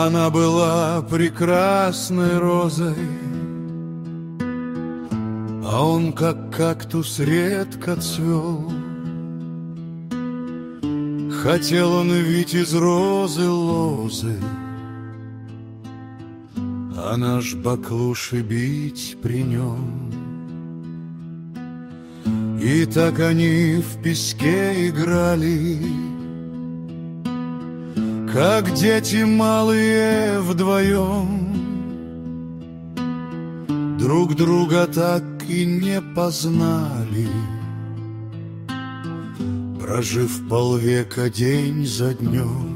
Она была прекрасной розой, а он, как кактус, редко цвел. Хотел он ведь из розы лозы, а наш баклуши бить при нем. И так они в песке играли, как дети малые вдвоем. Друг друга так и не познали, прожив полвека день за днем.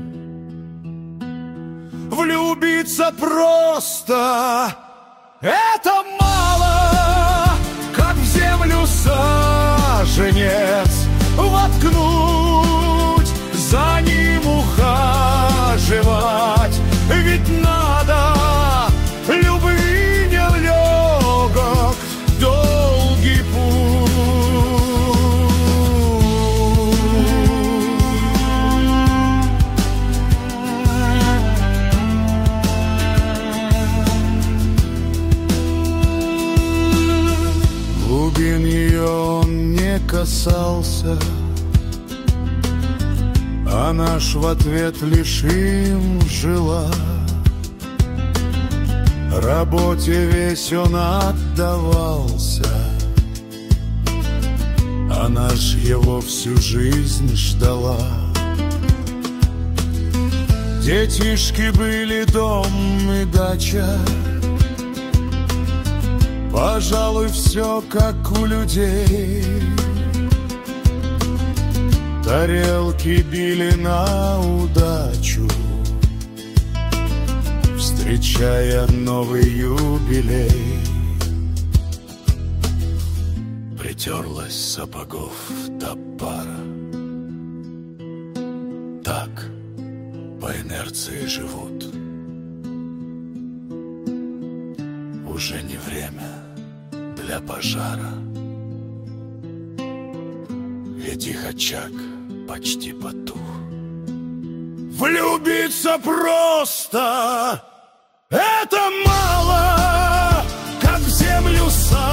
Влюбиться просто — это мало, как в землю саженец воткнуть, за ним ухаживать. Ведь надо любви нелегок долгий путь. Глубин ее он не касался, а наш в ответ лишь им жила. Работе весь он отдавался, а наш его всю жизнь ждала. Детишки были дом и дача, пожалуй, все как у людей. Тарелки били на удачу, встречая новый юбилей. Притерлась сапогов до пара. Так по инерции живут. Уже не время для пожара, ведь их очаг почти потух. Влюбиться просто — это мало, как в землю саженец